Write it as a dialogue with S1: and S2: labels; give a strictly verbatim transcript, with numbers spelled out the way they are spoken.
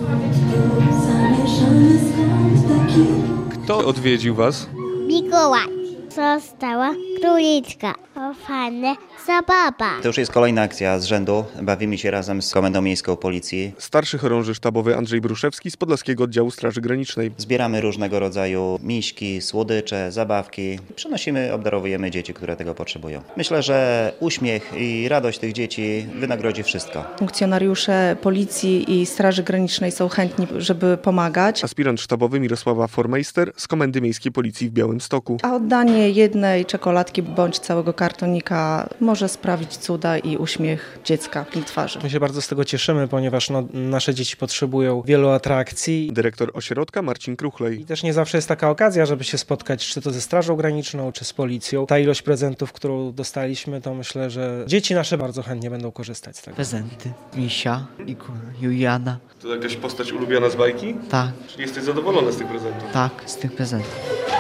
S1: Kto odwiedził was?
S2: Mikołaj. Została króliczka. O, fajne zabawa.
S3: To już jest kolejna akcja z rzędu. Bawimy się razem z Komendą Miejską Policji.
S1: Starszy chorąży sztabowy Andrzej Bruszewski z Podlaskiego Oddziału Straży Granicznej.
S3: Zbieramy różnego rodzaju miśki, słodycze, zabawki. Przynosimy, obdarowujemy dzieci, które tego potrzebują. Myślę, że uśmiech i radość tych dzieci wynagrodzi wszystko.
S4: Funkcjonariusze Policji i Straży Granicznej są chętni, żeby pomagać.
S1: Aspirant sztabowy Mirosława Formeister z Komendy Miejskiej Policji w Białymstoku.
S4: A oddanie jednej czekoladki bądź całego kartonika może sprawić cuda i uśmiech dziecka na twarzy.
S5: My się bardzo z tego cieszymy, ponieważ no, nasze dzieci potrzebują wielu atrakcji.
S1: Dyrektor ośrodka Marcin Kruchlej.
S5: I też nie zawsze jest taka okazja, żeby się spotkać czy to ze Strażą Graniczną, czy z Policją. Ta ilość prezentów, którą dostaliśmy, to myślę, że dzieci nasze bardzo chętnie będą korzystać z tego.
S6: Prezenty. Misia i Juliana.
S1: To jakaś postać ulubiona z bajki?
S6: Tak,
S1: Czyli jesteś zadowolony z tych prezentów?
S6: tak, z tych prezentów.